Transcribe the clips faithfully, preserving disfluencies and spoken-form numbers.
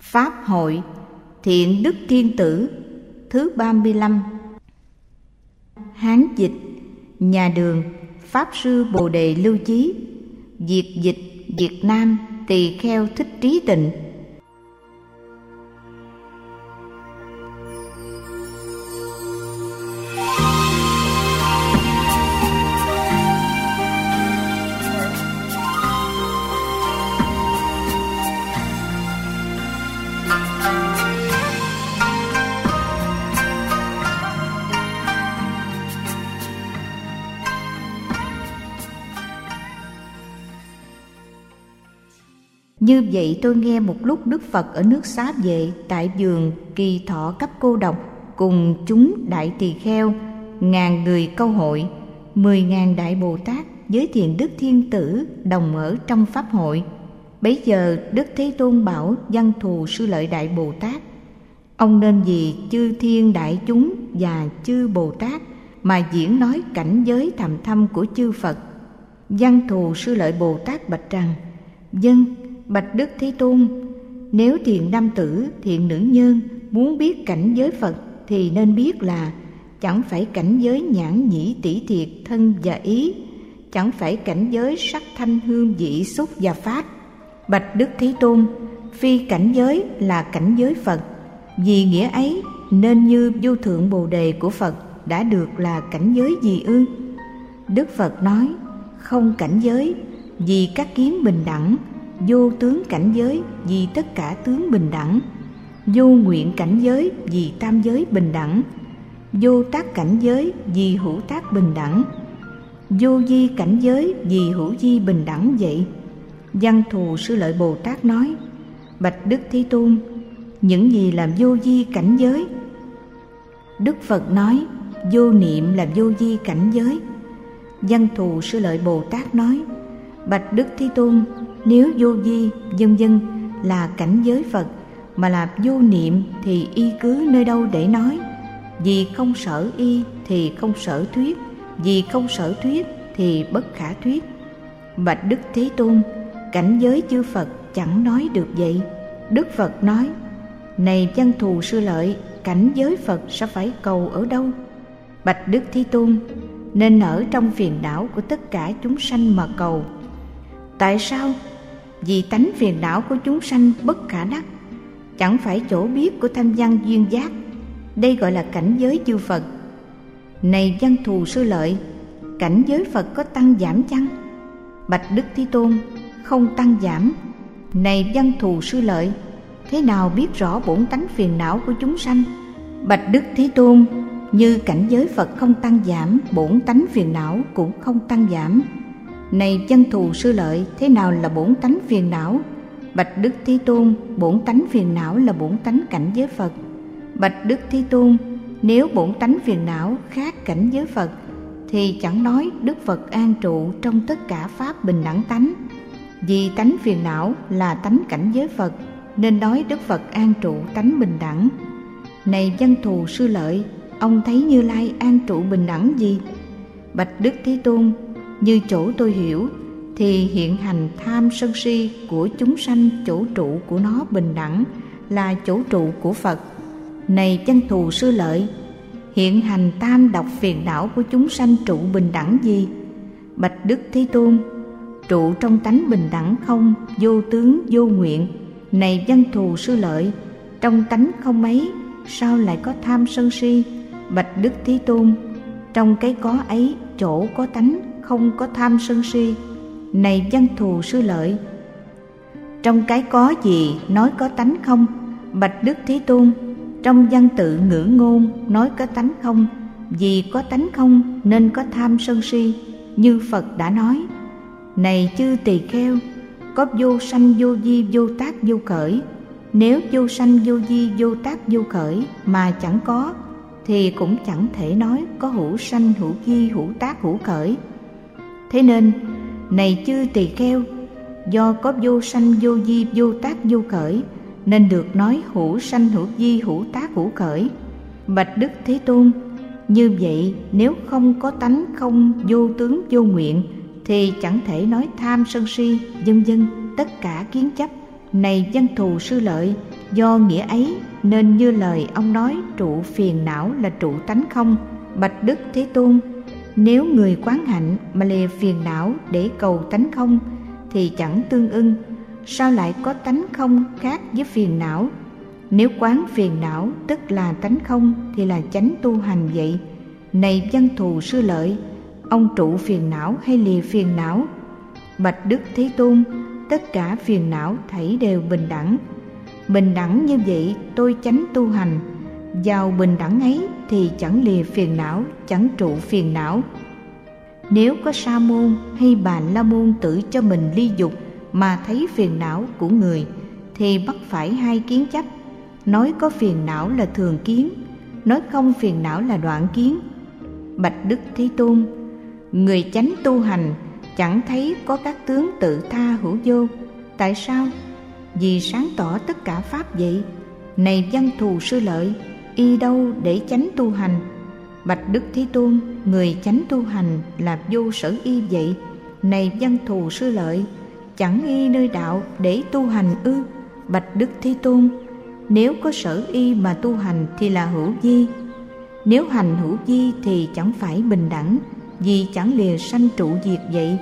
Pháp hội Thiện Đức Thiên Tử thứ ba mươi lăm. Hán dịch nhà Đường, Pháp Sư Bồ Đề Lưu Chí. Việt dịch Việt Nam, Tỳ Kheo Thích Trí Tịnh. Như vậy tôi nghe một lúc Đức Phật ở nước Xá Vệ tại vườn Kỳ Thọ Cấp Cô Độc cùng chúng đại tỳ kheo, ngàn người câu hội, mười ngàn đại Bồ Tát với Thiện Đức Thiên Tử đồng ở trong Pháp hội. Bấy giờ Đức Thế Tôn bảo Văn Thù Sư Lợi Đại Bồ Tát: ông nên vì chư thiên đại chúng và chư Bồ Tát mà diễn nói cảnh giới thầm thâm của chư Phật. Văn Thù Sư Lợi Bồ Tát bạch rằng: vâng, bạch Đức Thế Tôn, nếu thiện nam tử, thiện nữ nhân muốn biết cảnh giới Phật thì nên biết là chẳng phải cảnh giới nhãn nhĩ tỷ thiệt thân và ý, chẳng phải cảnh giới sắc thanh hương vị xúc và pháp. Bạch Đức Thế Tôn, phi cảnh giới là cảnh giới Phật, vì nghĩa ấy nên như vô thượng Bồ Đề của Phật đã được là cảnh giới gì ư? Đức Phật nói: không cảnh giới, vì các kiến bình đẳng; vô tướng cảnh giới, vì tất cả tướng bình đẳng; vô nguyện cảnh giới, vì tam giới bình đẳng; vô tác cảnh giới, vì hữu tác bình đẳng; vô vi cảnh giới, vì hữu vi bình đẳng vậy. Văn Thù Sư Lợi Bồ Tát nói: bạch Đức Thế Tôn, những gì là vô vi cảnh giới? Đức Phật nói: vô niệm là vô vi cảnh giới. Văn Thù Sư Lợi Bồ Tát nói: bạch Đức Thế Tôn, nếu vô vi vân vân là cảnh giới Phật, mà là vô niệm thì y cứ nơi đâu để nói? Vì không sở y thì không sở thuyết, vì không sở thuyết thì bất khả thuyết. Bạch Đức Thế Tôn, cảnh giới chư Phật chẳng nói được vậy. Đức Phật nói: này Văn Thù Sư Lợi, cảnh giới Phật sẽ phải cầu ở đâu? Bạch Đức Thế Tôn, nên ở trong phiền não của tất cả chúng sanh mà cầu. Tại sao? Vì tánh phiền não của chúng sanh bất khả đắc, chẳng phải chỗ biết của thanh văn duyên giác. Đây gọi là cảnh giới chư Phật. Này Văn Thù Sư Lợi, cảnh giới Phật có tăng giảm chăng? Bạch Đức Thế Tôn, không tăng giảm. Này Văn Thù Sư Lợi, thế nào biết rõ bổn tánh phiền não của chúng sanh? Bạch Đức Thế Tôn, như cảnh giới Phật không tăng giảm, bổn tánh phiền não cũng không tăng giảm. Này Văn Thù Sư Lợi, thế nào là bổn tánh phiền não? Bạch Đức Thế Tôn, bổn tánh phiền não là bổn tánh cảnh giới Phật. Bạch Đức Thế Tôn, nếu bổn tánh phiền não khác cảnh giới Phật thì chẳng nói Đức Phật an trụ trong tất cả pháp bình đẳng tánh. Vì tánh phiền não là tánh cảnh giới Phật, nên nói Đức Phật an trụ tánh bình đẳng. Này Văn Thù Sư Lợi, ông thấy Như Lai an trụ bình đẳng gì? Bạch Đức Thế Tôn, như chỗ tôi hiểu thì hiện hành tham sân si của chúng sanh, chỗ trụ của nó bình đẳng là chỗ trụ của Phật. Này Văn Thù Sư Lợi, hiện hành tam độc phiền não của chúng sanh trụ bình đẳng gì? Bạch Đức Thế Tôn, trụ trong tánh bình đẳng không, vô tướng vô nguyện. Này Văn Thù Sư Lợi, trong tánh không ấy sao lại có tham sân si? Bạch Đức Thế Tôn, trong cái có ấy chỗ có tánh không có tham sân si. Này Văn Thù Sư Lợi, trong cái có gì nói có tánh không? Bạch Đức Thế Tôn, trong văn tự ngữ ngôn nói có tánh không, vì có tánh không nên có tham sân si, như Phật đã nói. Này chư tỳ kheo, có vô sanh vô vi vô tác vô khởi. Nếu vô sanh vô vi vô tác vô khởi mà chẳng có, thì cũng chẳng thể nói có hữu sanh hữu vi hữu tác hữu khởi. Thế nên, này chư tỳ kheo, do có vô sanh vô vi vô tác vô khởi nên được nói hữu sanh hữu vi hữu tác hữu khởi. Bạch Đức Thế Tôn, như vậy nếu không có tánh không vô tướng vô nguyện thì chẳng thể nói tham sân si vân vân tất cả kiến chấp. Này Văn Thù Sư Lợi, Do nghĩa ấy nên như lời ông nói trụ phiền não là trụ tánh không. Bạch Đức Thế Tôn, nếu người quán hạnh mà lìa phiền não để cầu tánh không thì chẳng tương ưng. Sao lại có tánh không khác với phiền não? Nếu quán phiền não tức là tánh không thì là chánh tu hành vậy. Này Văn Thù Sư Lợi, ông trụ phiền não hay lìa phiền não? Bạch Đức Thế Tôn, tất cả phiền não thảy đều bình đẳng. Bình đẳng như vậy tôi chánh tu hành. Vào bình đẳng ấy thì chẳng lìa phiền não, chẳng trụ phiền não. Nếu có sa môn hay bà la môn tự cho mình ly dục mà thấy phiền não của người thì mắc phải hai kiến chấp. Nói có phiền não là thường kiến, nói không phiền não là đoạn kiến. Bạch Đức Thế Tôn, người chánh tu hành chẳng thấy có các tướng tự tha hữu vô. Tại sao? Vì sáng tỏ tất cả pháp vậy. Này Văn Thù Sư Lợi, y đâu để chánh tu hành? Bạch Đức Thế Tôn, người chánh tu hành là vô sở y vậy. Này Văn Thù Sư Lợi, chẳng y nơi đạo để tu hành ư? Bạch Đức Thế Tôn, nếu có sở y mà tu hành thì là hữu vi. Nếu hành hữu vi thì chẳng phải bình đẳng, vì chẳng lìa sanh trụ diệt vậy.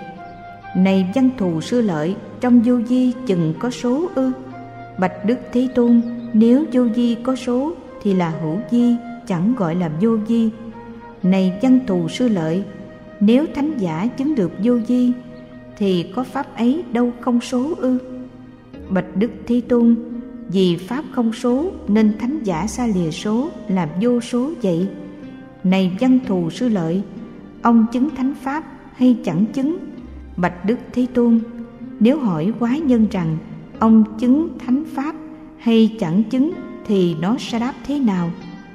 Này Văn Thù Sư Lợi, trong vô vi chừng có số ư? Bạch Đức Thế Tôn, nếu vô vi có số thì là hữu vi, chẳng gọi là vô vi. Này Văn Thù Sư Lợi, nếu thánh giả chứng được vô vi thì có pháp ấy đâu không số ư? Bạch Đức Thế Tôn, vì pháp không số nên thánh giả xa lìa số là vô số vậy. Này Văn Thù Sư Lợi, ông chứng thánh pháp hay chẳng chứng? Bạch Đức Thế Tôn, nếu hỏi quái nhân rằng ông chứng thánh pháp hay chẳng chứng thì nó sẽ đáp thế nào?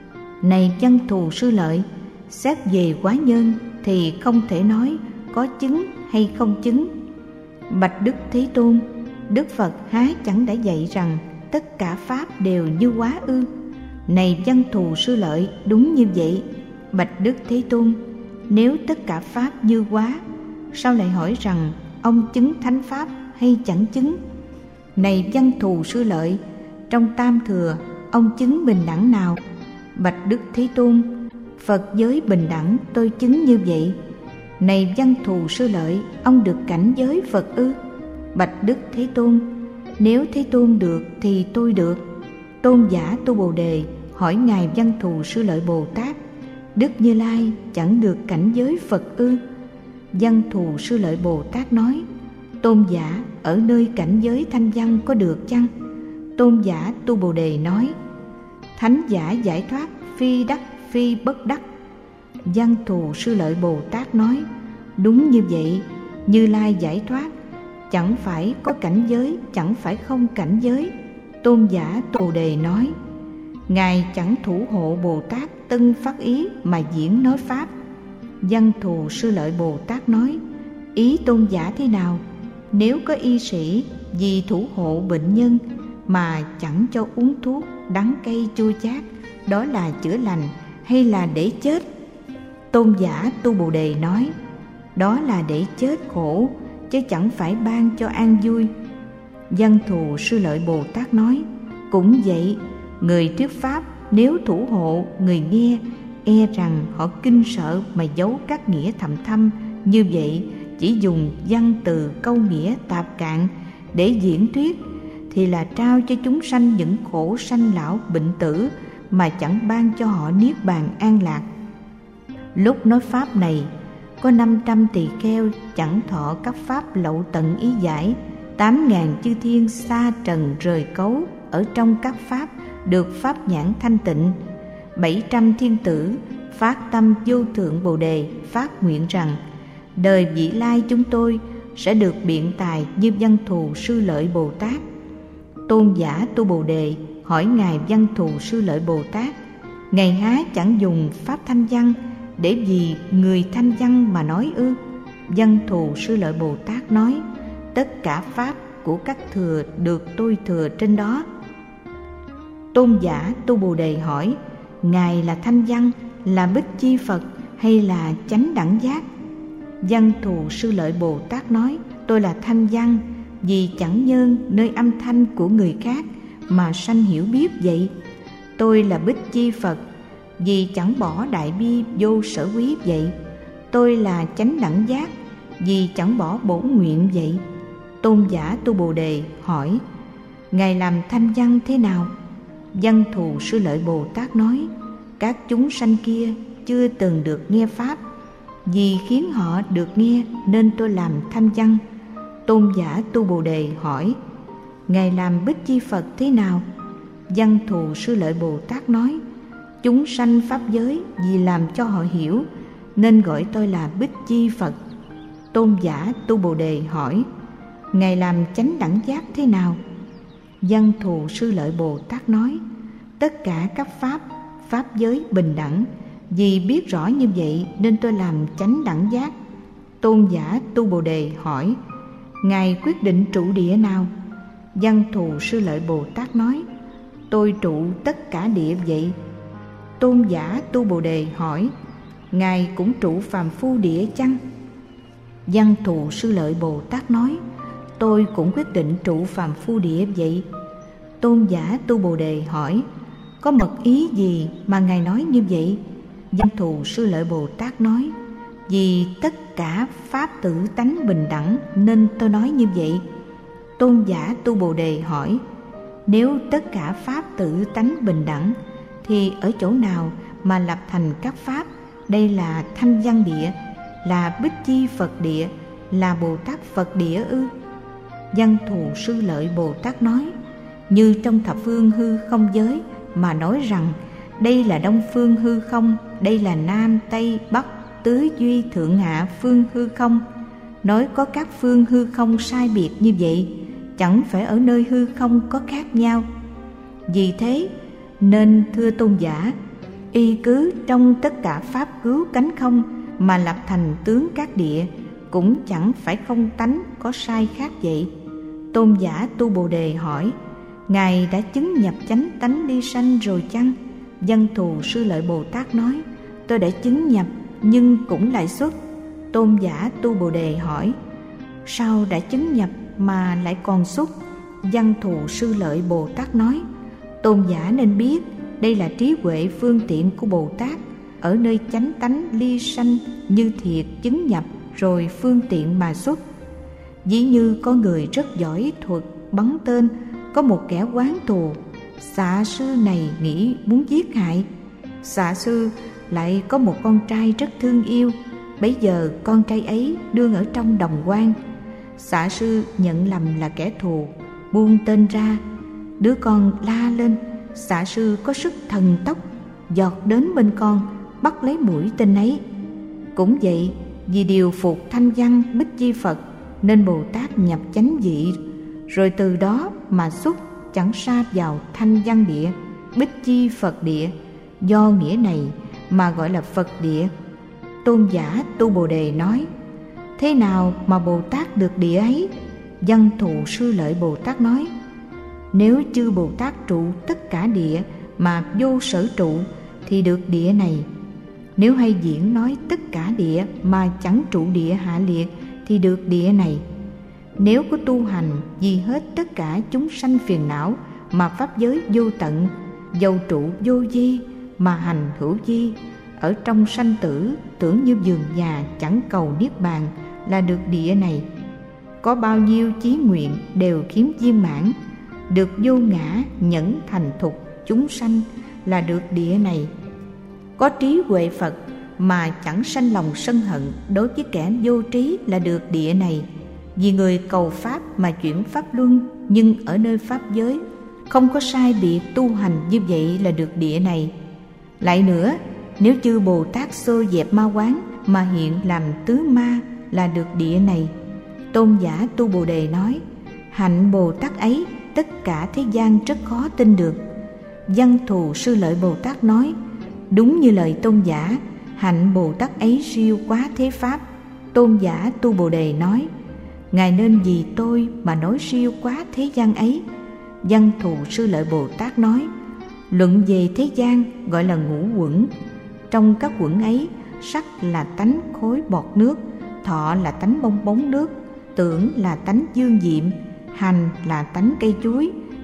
Này Văn Thù Sư Lợi, xét về quái nhân thì không thể nói có chứng hay không chứng. Bạch Đức Thế Tôn, Đức Phật há chẳng đã dạy rằng tất cả pháp đều như hóa ư? Này Văn Thù Sư Lợi, đúng như vậy. Bạch Đức Thế Tôn, nếu tất cả pháp như hóa, sao lại hỏi rằng ông chứng thánh pháp hay chẳng chứng? Này Văn Thù Sư Lợi, trong tam thừa ông chứng bình đẳng nào? Bạch Đức Thế Tôn, Phật giới bình đẳng tôi chứng như vậy. Này Văn Thù Sư Lợi, ông được cảnh giới Phật ư? Bạch Đức Thế Tôn, nếu Thế Tôn được thì tôi được. Tôn giả Tu Bồ Đề hỏi ngài Văn Thù Sư Lợi Bồ Tát, Đức Như Lai chẳng được cảnh giới Phật ư? Văn Thù Sư Lợi Bồ Tát nói, tôn giả ở nơi cảnh giới thanh văn có được chăng? Tôn giả Tu Bồ Đề nói, thánh giả giải thoát phi đắc phi bất đắc. Văn Thù Sư Lợi Bồ Tát nói, đúng như vậy. Như Lai giải thoát chẳng phải có cảnh giới, chẳng phải không cảnh giới. Tôn giả Tu Bồ Đề nói, ngài chẳng thủ hộ Bồ Tát tân phát ý mà diễn nói pháp. Văn Thù Sư Lợi Bồ Tát nói, ý tôn giả thế nào? Nếu có y sĩ vì thủ hộ bệnh nhân mà chẳng cho uống thuốc đắng cay chua chát, đó là chữa lành hay là để chết? Tôn giả Tu Bồ Đề nói, đó là để chết khổ, chứ chẳng phải ban cho an vui. Văn Thù Sư Lợi Bồ Tát nói, cũng vậy, người thuyết pháp nếu thủ hộ người nghe, e rằng họ kinh sợ mà giấu các nghĩa thầm thâm, như vậy chỉ dùng văn từ câu nghĩa tạp cạn để diễn thuyết thì là trao cho chúng sanh những khổ sanh lão bệnh tử mà chẳng ban cho họ niết bàn an lạc. Lúc nói pháp này, có năm trăm tỳ kheo chẳng thọ các pháp lậu tận ý giải, tám ngàn chư thiên sa trần rời cấu ở trong các pháp được pháp nhãn thanh tịnh. Bảy trăm thiên tử phát tâm vô thượng Bồ Đề, phát nguyện rằng đời vị lai chúng tôi sẽ được biện tài như Văn Thù Sư Lợi Bồ Tát. Tôn giả Tu Bồ Đề hỏi ngài Văn Thù Sư Lợi Bồ Tát, ngài há chẳng dùng pháp thanh văn để vì người thanh văn mà nói ư? Văn Thù Sư Lợi Bồ Tát nói, tất cả pháp của các thừa được tôi thừa trên đó. Tôn giả Tu Bồ Đề hỏi, ngài là thanh văn, là Bích Chi Phật hay là chánh đẳng giác? Văn Thù Sư Lợi Bồ Tát nói, tôi là thanh văn, vì chẳng nhơn nơi âm thanh của người khác mà sanh hiểu biết vậy? Tôi là Bích Chi Phật, vì chẳng bỏ đại bi vô sở quý vậy. Tôi là chánh đẳng giác, vì chẳng bỏ bổn nguyện vậy. Tôn giả Tu Bồ Đề hỏi: Ngài làm thanh văn thế nào? Văn Thù Sư Lợi Bồ Tát nói: Các chúng sanh kia chưa từng được nghe pháp, vì khiến họ được nghe nên tôi làm thanh văn. Tôn giả Tu Bồ Đề hỏi: Ngài làm Bích Chi Phật thế nào? Văn Thù Sư Lợi Bồ Tát nói: Chúng sanh pháp giới vì làm cho họ hiểu nên gọi tôi là Bích Chi Phật. Tôn giả Tu Bồ Đề hỏi: Ngài làm chánh đẳng giác thế nào? Văn Thù Sư Lợi Bồ Tát nói: Tất cả các pháp, pháp giới bình đẳng, vì biết rõ như vậy nên tôi làm chánh đẳng giác. Tôn giả Tu Bồ Đề hỏi: Ngài quyết định trụ địa nào? Văn Thù Sư Lợi Bồ Tát nói: Tôi trụ tất cả địa vậy. Tôn giả Tu Bồ Đề hỏi: Ngài cũng trụ phàm phu địa chăng? Văn Thù Sư Lợi Bồ Tát nói: Tôi cũng quyết định trụ phàm phu địa vậy. Tôn giả Tu Bồ Đề hỏi: Có mật ý gì mà Ngài nói như vậy? Văn Thù Sư Lợi Bồ Tát nói: Vì tất cả pháp tự tánh bình đẳng nên tôi nói như vậy. Tôn giả Tu Bồ Đề hỏi: Nếu tất cả pháp tự tánh bình đẳng thì ở chỗ nào mà lập thành các pháp? Đây là thanh văn địa, là Bích Chi Phật địa, là Bồ Tát Phật địa ư? Văn Thù Sư Lợi Bồ Tát nói: Như trong thập phương hư không giới mà nói rằng đây là đông phương hư không, đây là nam tây bắc tứ duy thượng hạ phương hư không. Nói có các phương hư không sai biệt như vậy, chẳng phải ở nơi hư không có khác nhau. Vì thế nên thưa tôn giả, y cứ trong tất cả pháp cứu cánh không mà lập thành tướng các địa, cũng chẳng phải không tánh có sai khác vậy. Tôn giả Tu Bồ Đề hỏi: Ngài đã chứng nhập chánh tánh ly sanh rồi chăng? Văn Thù Sư Lợi Bồ Tát nói: Tôi đã chứng nhập nhưng cũng lại xuất. Tôn giả Tu Bồ Đề hỏi: Sao đã chứng nhập mà lại còn xuất? Văn Thù Sư Lợi Bồ Tát nói: Tôn giả nên biết đây là trí huệ phương tiện của Bồ Tát, ở nơi chánh tánh ly sanh như thiệt chứng nhập rồi phương tiện mà xuất. Ví như có người rất giỏi thuật bắn tên, có một kẻ oán thù, xạ sư này nghĩ muốn giết hại. Xạ sư lại có một con trai rất thương yêu, bấy giờ con trai ấy đương ở trong đồng quan. Xạ sư nhận lầm là kẻ thù, buông tên ra, đứa con la lên. Xạ sư có sức thần tốc, giọt đến bên con, bắt lấy mũi tên ấy. Cũng vậy, vì điều phục thanh văn Bích Chi Phật nên Bồ Tát nhập chánh vị, rồi từ đó mà xuất chẳng sa vào thanh văn địa, Bích Chi Phật địa. Do nghĩa này mà gọi là Phật địa. Tôn giả Tu Bồ Đề nói: Thế nào mà Bồ Tát được địa ấy? Văn Thù Sư Lợi Bồ Tát nói: Nếu chư Bồ Tát trụ tất cả địa mà vô sở trụ thì được địa này. Nếu hay diễn nói tất cả địa mà chẳng trụ địa hạ liệt thì được địa này. Nếu có tu hành vì hết tất cả chúng sanh phiền não mà pháp giới vô tận, dầu trụ vô vi mà hành hữu vi, ở trong sanh tử tưởng như vườn già chẳng cầu niết bàn là được địa này. Có bao nhiêu chí nguyện đều khiếm viên mãn, được vô ngã nhẫn thành thục chúng sanh là được địa này. Có trí huệ Phật mà chẳng sanh lòng sân hận đối với kẻ vô trí là được địa này. Vì người cầu pháp mà chuyển pháp luân, nhưng ở nơi pháp giới không có sai biệt tu hành như vậy là được địa này. Lại nữa, nếu chư Bồ Tát xô dẹp ma quán mà hiện làm tứ ma là được địa này. Tôn giả Tu Bồ Đề nói: Hạnh Bồ Tát ấy tất cả thế gian rất khó tin được. Văn Thù Sư Lợi Bồ Tát nói: Đúng như lời tôn giả, hạnh Bồ Tát ấy siêu quá thế pháp. Tôn giả Tu Bồ Đề nói: Ngài nên vì tôi mà nói siêu quá thế gian ấy. Văn Thù Sư Lợi Bồ Tát nói: Luận về thế gian gọi là ngũ quẩn. Trong các quẩn ấy, sắc là tánh khối bọt nước, thọ là tánh bong bóng nước, tưởng là tánh dương diệm, hành là tánh cây chuối,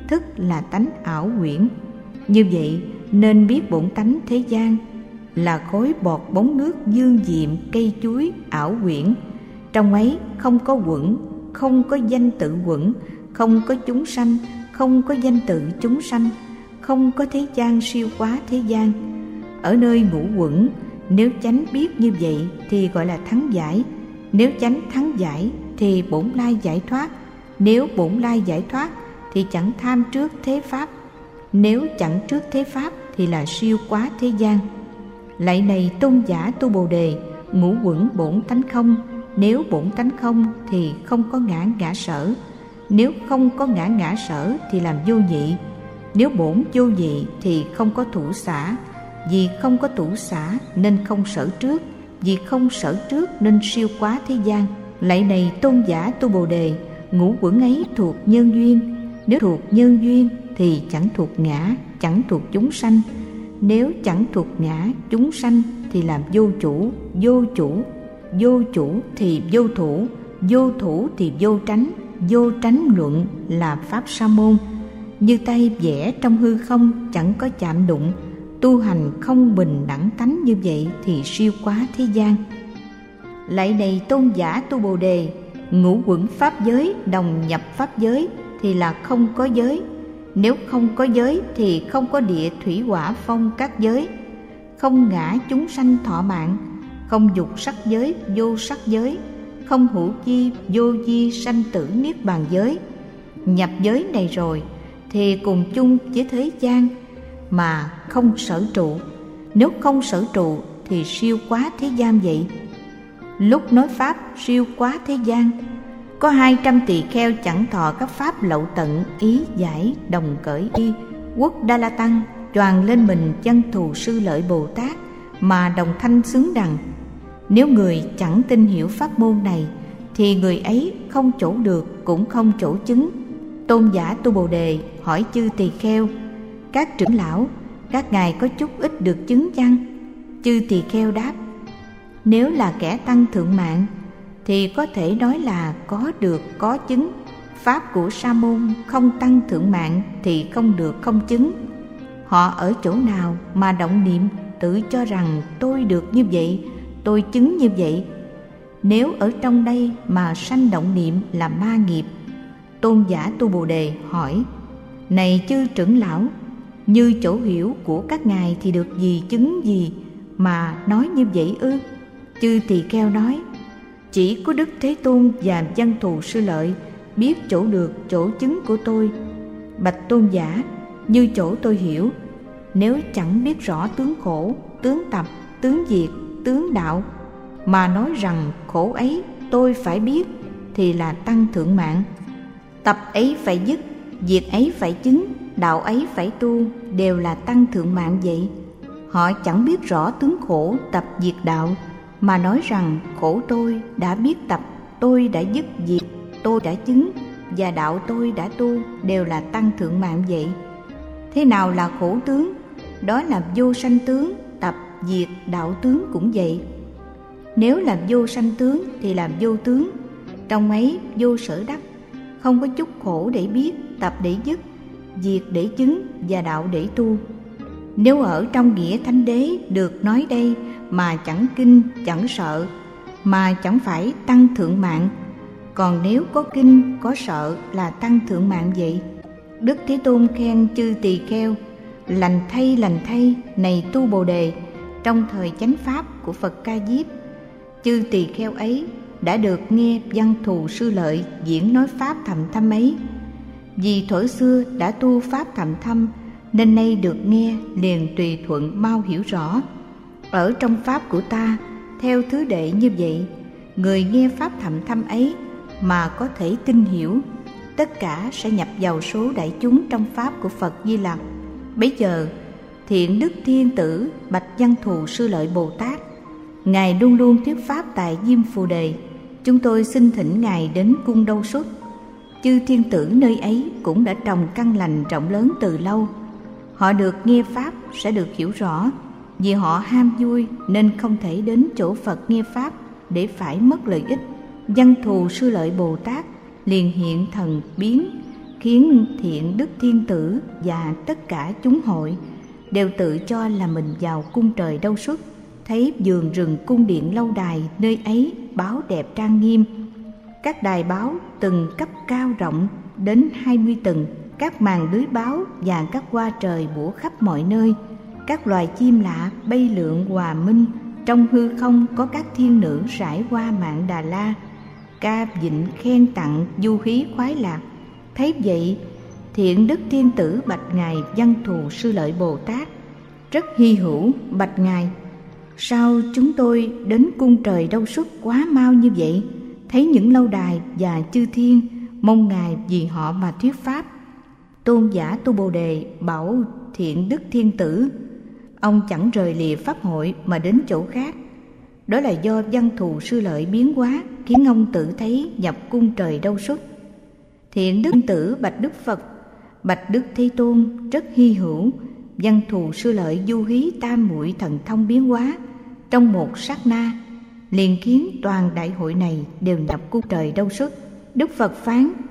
thức là tánh ảo uyển. Như vậy nên biết bổn tánh thế gian là khối bọt bóng nước dương diệm cây chuối ảo uyển. Trong ấy không có quẩn, không có danh tự quẩn, không có chúng sanh, không có danh tự chúng sanh, không có thế gian siêu quá thế gian. Ở nơi ngũ quẩn, nếu chánh biết như vậy thì gọi là thắng giải. Nếu chánh thắng giải thì bổn lai giải thoát. Nếu bổn lai giải thoát thì chẳng tham trước thế pháp. Nếu chẳng trước thế pháp thì là siêu quá thế gian. Lạy này tôn giả tu Bồ Đề, ngũ quẩn bổn tánh không. Nếu bổn tánh không thì không có ngã ngã sở. Nếu không có ngã ngã sở thì làm vô nhị. Nếu bổn vô nhị thì không có thủ xả. Vì không có thủ xả nên không sở trước. Vì không sở trước nên siêu quá thế gian. Lạy này tôn giả tu Bồ Đề, ngũ quẩn ấy thuộc nhân duyên. Nếu thuộc nhân duyên thì chẳng thuộc ngã, chẳng thuộc chúng sanh. Nếu chẳng thuộc ngã, chúng sanh thì làm vô chủ, vô chủ. Vô chủ thì vô thủ, vô thủ thì vô tránh. Vô tránh luận là pháp sa môn. Như tay vẽ trong hư không chẳng có chạm đụng. Tu hành không bình đẳng tánh như vậy thì siêu quá thế gian. Lạy này tôn giả tu Bồ Đề, ngũ quẩn pháp giới đồng nhập pháp giới thì là không có giới. Nếu không có giới thì không có địa thủy hỏa phong các giới. Không ngã chúng sanh thọ mạng, không dục sắc giới vô sắc giới, không hữu chi vô di sanh tử niết bàn giới. Nhập giới này rồi thì cùng chung với thế gian mà không sở trụ. Nếu không sở trụ thì siêu quá thế gian vậy. Lúc nói pháp siêu quá thế gian, có hai trăm tỳ kheo chẳng thọ các pháp lậu tận ý giải đồng cởi y. Quốc Đa La Tăng choàng lên mình Văn Thù Sư Lợi Bồ Tát mà đồng thanh xứng đằng. Nếu người chẳng tin hiểu pháp môn này thì người ấy không chỗ được cũng không chỗ chứng. Tôn giả tu Bồ Đề hỏi chư tỳ kheo: các trưởng lão, các ngài có chút ít được chứng chăng? Chư tỳ kheo đáp: nếu là kẻ tăng thượng mạng thì có thể nói là có được có chứng. Pháp của sa môn không tăng thượng mạng thì không được không chứng. Họ ở chỗ nào mà động niệm tự cho rằng tôi được như vậy, tôi chứng như vậy. Nếu ở trong đây mà sanh động niệm là ma nghiệp. Tôn giả tu Bồ Đề hỏi: này chư trưởng lão, như chỗ hiểu của các ngài thì được gì chứng gì mà nói như vậy ư? Chư tỳ kheo nói: chỉ có Đức Thế Tôn và Văn Thù Sư Lợi biết chỗ được chỗ chứng của tôi. Bạch tôn giả, như chỗ tôi hiểu, nếu chẳng biết rõ tướng khổ, tướng tập, tướng diệt, tướng đạo mà nói rằng khổ ấy tôi phải biết thì là tăng thượng mạng. Tập ấy phải dứt, diệt ấy phải chứng, đạo ấy phải tu, đều là tăng thượng mạng vậy. Họ chẳng biết rõ tướng khổ, tập, diệt, đạo mà nói rằng khổ tôi đã biết tập, tôi đã dứt diệt, tôi đã chứng và đạo tôi đã tu, đều là tăng thượng mạng vậy. Thế nào là khổ tướng? Đó là vô sanh tướng, tập, diệt, đạo tướng cũng vậy. Nếu làm vô sanh tướng thì làm vô tướng, trong ấy vô sở đắc, không có chút khổ để biết, tập để dứt, diệt để chứng và đạo để tu. Nếu ở trong nghĩa thánh đế được nói đây mà chẳng kinh, chẳng sợ, mà chẳng phải tăng thượng mạng. Còn nếu có kinh, có sợ là tăng thượng mạng vậy. Đức Thế Tôn khen chư tỳ kheo: lành thay, lành thay, này tu Bồ Đề, trong thời chánh pháp của Phật Ca Diếp, chư tỳ kheo ấy đã được nghe Văn Thù Sư Lợi diễn nói pháp thầm thâm ấy. Vì thuở xưa đã tu pháp thầm thâm nên nay được nghe liền tùy thuận mau hiểu rõ. Ở trong pháp của ta, theo thứ đệ như vậy, người nghe pháp thầm thâm ấy mà có thể tin hiểu, tất cả sẽ nhập vào số đại chúng trong pháp của Phật Di Lặc. Bấy giờ Thiện Đức Thiên Tử bạch Văn Thù Sư Lợi Bồ Tát: ngài luôn luôn thuyết pháp tại Diêm Phù Đề, chúng tôi xin thỉnh ngài đến cung Đâu Xuất. Chư thiên tử nơi ấy cũng đã trồng căn lành rộng lớn từ lâu. Họ được nghe pháp sẽ được hiểu rõ. Vì họ ham vui nên không thể đến chỗ Phật nghe pháp để phải mất lợi ích. Văn Thù Sư Lợi Bồ Tát liền hiện thần biến, khiến Thiện Đức Thiên Tử và tất cả chúng hội đều tự cho là mình vào cung trời Đâu Xuất. Thấy vườn rừng cung điện lâu đài nơi ấy báo đẹp trang nghiêm, các đài báo từng cấp cao rộng đến hai mươi tầng, các màn lưới báo và các hoa trời bủa khắp mọi nơi, các loài chim lạ bay lượn hòa minh. Trong hư không có các thiên nữ rải hoa mạng Đà La, ca vịnh khen tặng du hí khoái lạc. Thấy vậy, Thiện Đức Thiên Tử bạch ngài Văn Thù Sư Lợi Bồ Tát: rất hy hữu, bạch ngài, sao chúng tôi đến cung trời Đâu Xuất quá mau như vậy? Thấy những lâu đài và chư thiên, mong ngài vì họ mà thuyết pháp. Tôn giả Tu Bồ Đề bảo Thiện Đức Thiên Tử, ông chẳng rời lìa pháp hội mà đến chỗ khác. Đó là do Văn Thù Sư Lợi biến hóa, khiến ông tự thấy nhập cung trời Đâu Xuất. Thiện Đức Thiên Tử bạch Đức Phật: bạch Đức Thế Tôn, rất hy hữu, Văn Thù Sư Lợi du hí tam muội thần thông biến hóa trong một sát na, liền khiến toàn đại hội này đều nhập cung trời Đâu Xuất. Đức Phật phán: